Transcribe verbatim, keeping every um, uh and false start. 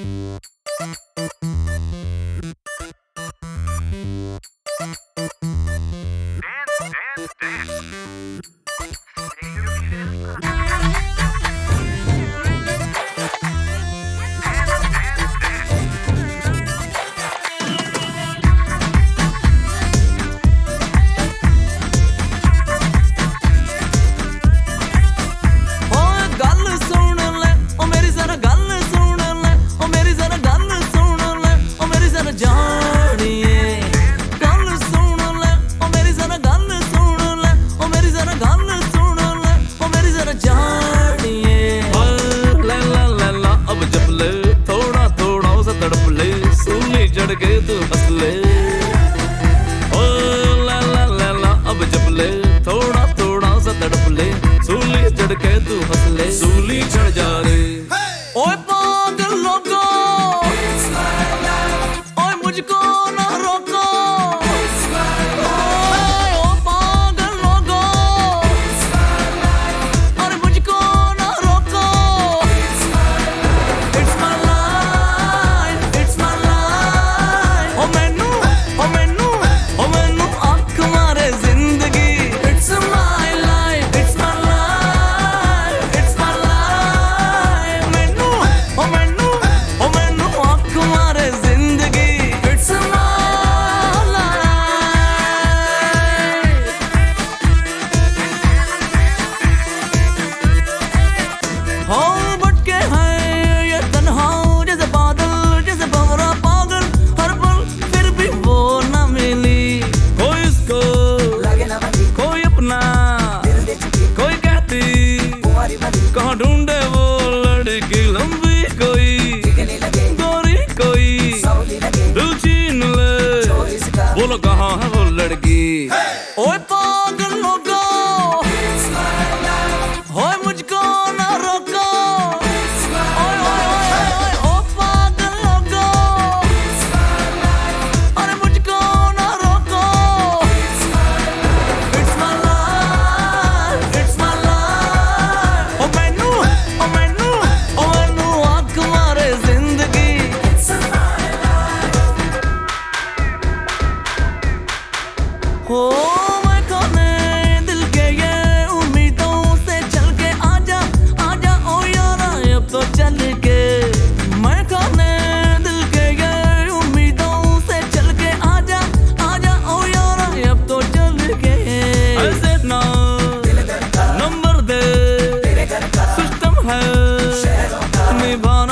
के तू हंस ले, ओ ला ला ला ला अब जब ले, थोड़ा थोड़ा सा तड़प ले, सूली चढ़ के तू हंस ले, सूली चढ़ जा रे। ओए पागल लोगो, ओए मुझको ना रोको, ओ पागल लोगो, अरे मुझको ना रोको। It's my life, it's my life, ओ मैनू, ओ मैनू, ओ मैनू आँख मारे जिंदगी। It's my life, it's my life, it's my life, मैनू, ओ मैनू, ओ मैनू आँख मारे जिंदगी। It's my life। हो भटके हैं ये तन्हा जैसे बादल, जैसे भंवरा पागल, हर पल फिर भी वो न मिली। कोई इसको कोई अपना, कोई कहती कहाँ ढूंढे वो लड़की लंबी कोई, गोरी कोई दिल छीन ले, बोलो कहाँ है वो लड़की। ओए पागल लोगो, ओए मुझको ना रोको, ओए ओए ओए ओए ओ पागल लोगो, अरे मुझको ना रोको। It's my life, it's my life, ओ मैनू, ओ मैनू, ओ मैनू आँख मारे जिंदगी। हो मैं खाने दिल के ये उम्मीदों से चल के आजा, आजा ओ यारा अब तो चल के। मैं खाने दिल के ये उम्मीदों से चल के आजा, आजा ओ यारा अब तो चल के। ऐसे ना नंबर दे, सिस्टम है निभाना